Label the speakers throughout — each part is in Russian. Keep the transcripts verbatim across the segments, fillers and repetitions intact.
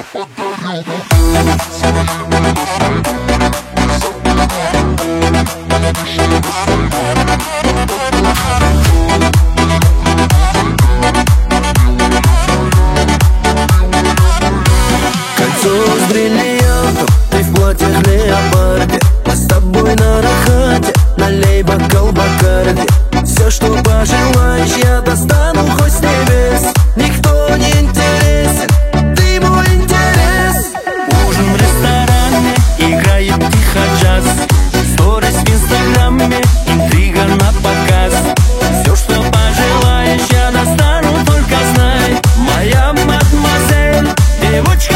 Speaker 1: С бриллиантом, ты в платьях леопарде. Мы с тобой на рахате, налей бокал Бакарди. Все, что пожелаешь, я достану хоть с небес. Никто не интересен, ты мой интерес.
Speaker 2: Ужин в ресторане, играет тихо джаз. Сторис в инстаграме, интрига на показ. Все, что пожелаешь, я достану, только знай. Моя мадемуазель, девочка.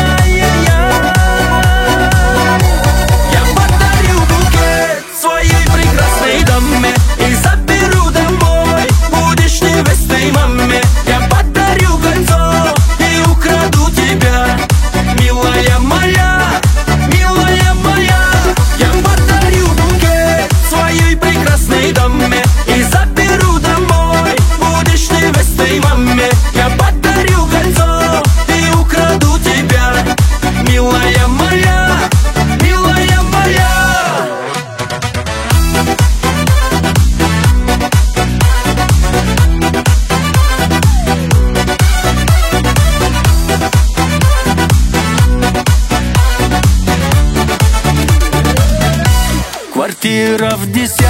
Speaker 2: И заберу домой, будешь невестой маме. Я подарю кольцо и украду тебя, милая моя, милая моя. Я подарю букет своей прекрасной даме и заберу домой, будешь невестой маме. Я подарю кольцо и украду тебя, милая моя, милая моя. Квартира в десятке.